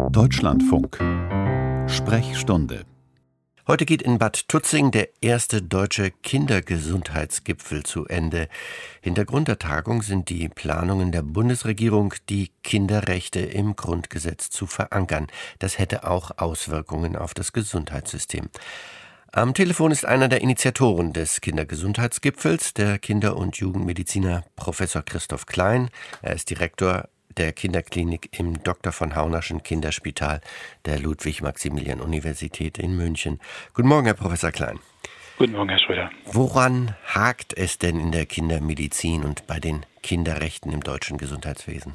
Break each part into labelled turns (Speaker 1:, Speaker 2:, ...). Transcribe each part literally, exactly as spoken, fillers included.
Speaker 1: Deutschlandfunk. Sprechstunde. Heute geht in Bad Tutzing der erste deutsche Kindergesundheitsgipfel zu Ende. Hintergrund der Tagung sind die Planungen der Bundesregierung, die Kinderrechte im Grundgesetz zu verankern. Das hätte auch Auswirkungen auf das Gesundheitssystem. Am Telefon ist einer der Initiatoren des Kindergesundheitsgipfels, der Kinder- und Jugendmediziner Professor Christoph Klein. Er ist Direktor der Kinderklinik im Doktor von Haunerschen Kinderspital der Ludwig-Maximilian-Universität in München. Guten Morgen, Herr Professor Klein.
Speaker 2: Guten Morgen, Herr Schröder.
Speaker 1: Woran hakt es denn in der Kindermedizin und bei den Kinderrechten im deutschen Gesundheitswesen?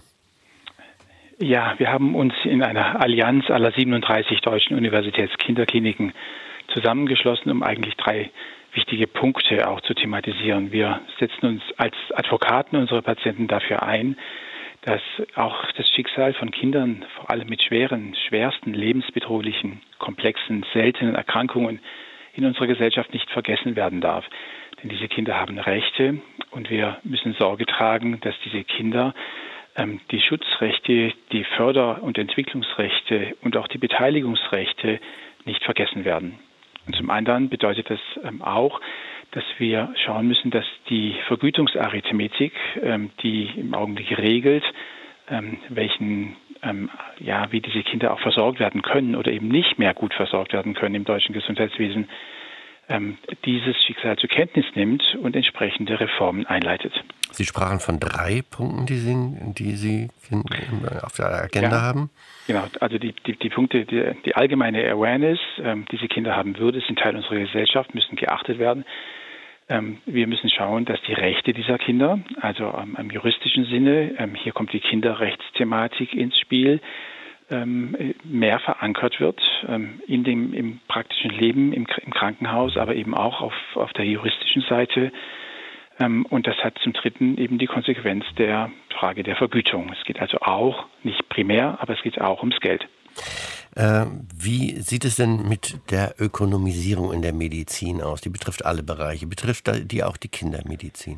Speaker 2: Ja, wir haben uns in einer Allianz aller siebenunddreißig deutschen Universitätskinderkliniken zusammengeschlossen, um eigentlich drei wichtige Punkte auch zu thematisieren. Wir setzen uns als Advokaten unserer Patienten dafür ein, dass auch das Schicksal von Kindern, vor allem mit schweren, schwersten, lebensbedrohlichen, komplexen, seltenen Erkrankungen in unserer Gesellschaft nicht vergessen werden darf. Denn diese Kinder haben Rechte und wir müssen Sorge tragen, dass diese Kinder ähm, die Schutzrechte, die Förder- und Entwicklungsrechte und auch die Beteiligungsrechte nicht vergessen werden. Und zum anderen bedeutet das ähm, auch, dass wir schauen müssen, dass die Vergütungsarithmetik, ähm, die im Augenblick regelt, ähm, welchen, ähm, ja, wie diese Kinder auch versorgt werden können oder eben nicht mehr gut versorgt werden können im deutschen Gesundheitswesen, ähm, dieses Schicksal zur Kenntnis nimmt und entsprechende Reformen einleitet.
Speaker 1: Sie sprachen von drei Punkten, die Sie, die Sie auf der Agenda
Speaker 2: ja,
Speaker 1: haben.
Speaker 2: Genau, also die, die, die Punkte, die, die allgemeine Awareness, ähm, diese Kinder haben Würde, sind Teil unserer Gesellschaft, müssen geachtet werden. Ähm, wir müssen schauen, dass die Rechte dieser Kinder, also ähm, im juristischen Sinne, ähm, hier kommt die Kinderrechtsthematik ins Spiel, ähm, mehr verankert wird ähm, in dem im praktischen Leben, im, im Krankenhaus, aber eben auch auf, auf der juristischen Seite. Ähm, und das hat zum Dritten eben die Konsequenz der Frage der Vergütung. Es geht also auch, nicht primär, aber es geht auch ums Geld.
Speaker 1: Äh, wie sieht es denn mit der Ökonomisierung in der Medizin aus? Die betrifft alle Bereiche. Betrifft die auch die Kindermedizin?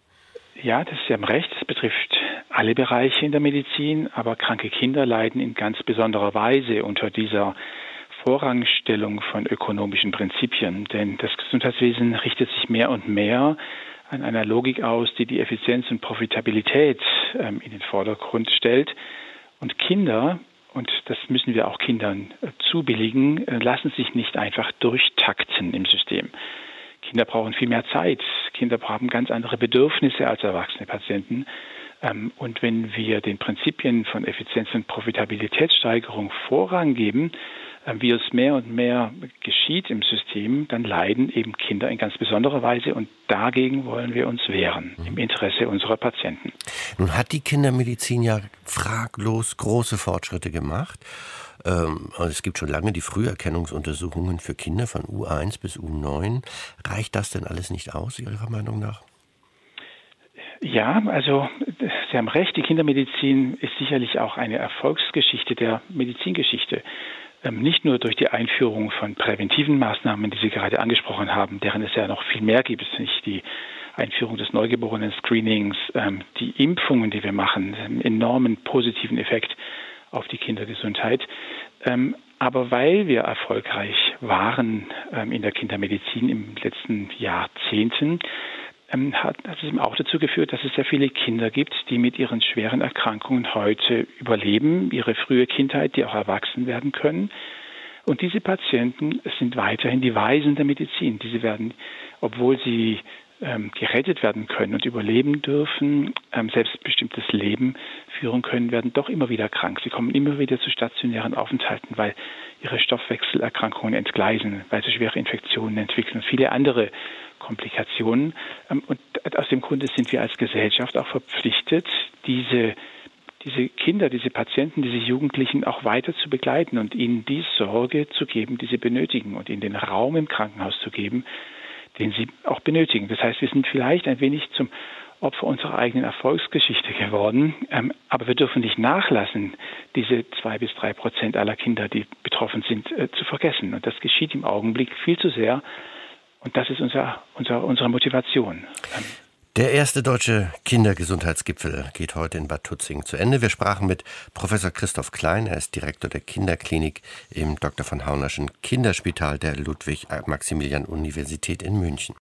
Speaker 2: Ja, das ist ja recht. Es betrifft alle Bereiche in der Medizin, aber kranke Kinder leiden in ganz besonderer Weise unter dieser Vorrangstellung von ökonomischen Prinzipien. Denn das Gesundheitswesen richtet sich mehr und mehr an einer Logik aus, die die Effizienz und Profitabilität ähm, in den Vordergrund stellt. Und Kinder, und das müssen wir auch Kindern äh, zubilligen, äh, lassen sich nicht einfach durchtakten im System. Kinder brauchen viel mehr Zeit. Kinder haben ganz andere Bedürfnisse als erwachsene Patienten. Ähm, und wenn wir den Prinzipien von Effizienz und Profitabilitätssteigerung Vorrang geben, äh, wie es mehr und mehr geschieht im System, dann leiden eben Kinder in ganz besonderer Weise. Und dagegen wollen wir uns wehren, im Interesse unserer Patienten.
Speaker 1: Nun hat die Kindermedizin ja fraglos große Fortschritte gemacht. Ähm, also es gibt schon lange die Früherkennungsuntersuchungen für Kinder von U eins bis U neun. Reicht das denn alles nicht aus, Ihrer Meinung nach?
Speaker 2: Ja, also Sie haben recht, die Kindermedizin ist sicherlich auch eine Erfolgsgeschichte der Medizingeschichte. Ähm, nicht nur durch die Einführung von präventiven Maßnahmen, die Sie gerade angesprochen haben, deren es ja noch viel mehr gibt, nicht die Einführung des Neugeborenen-Screenings, ähm, die Impfungen, die wir machen, einen enormen positiven Effekt auf die Kindergesundheit. Ähm, aber weil wir erfolgreich waren ähm, in der Kindermedizin im letzten Jahrzehnten, ähm, hat, hat es eben auch dazu geführt, dass es sehr viele Kinder gibt, die mit ihren schweren Erkrankungen heute überleben, ihre frühe Kindheit, die auch erwachsen werden können. Und diese Patienten sind weiterhin die Weisen der Medizin. Diese werden, obwohl sie ähm, gerettet werden können und überleben dürfen, ähm, selbstbestimmtes Leben führen können, werden doch immer wieder krank. Sie kommen immer wieder zu stationären Aufenthalten, weil ihre Stoffwechselerkrankungen entgleisen, weil sie schwere Infektionen entwickeln und viele andere Komplikationen. Ähm, und aus dem Grunde sind wir als Gesellschaft auch verpflichtet, diese diese Kinder, diese Patienten, diese Jugendlichen auch weiter zu begleiten und ihnen die Sorge zu geben, die sie benötigen und ihnen den Raum im Krankenhaus zu geben, den sie auch benötigen. Das heißt, wir sind vielleicht ein wenig zum Opfer unserer eigenen Erfolgsgeschichte geworden, ähm, aber wir dürfen nicht nachlassen, diese zwei bis drei Prozent aller Kinder, die betroffen sind, äh, zu vergessen. Und das geschieht im Augenblick viel zu sehr. Und das ist unser, unser, unsere Motivation. Ähm,
Speaker 1: Der erste deutsche Kindergesundheitsgipfel geht heute in Bad Tutzing zu Ende. Wir sprachen mit Professor Christoph Klein, er ist Direktor der Kinderklinik im Doktor von Haunerschen Kinderspital der Ludwig-Maximilian-Universität in München.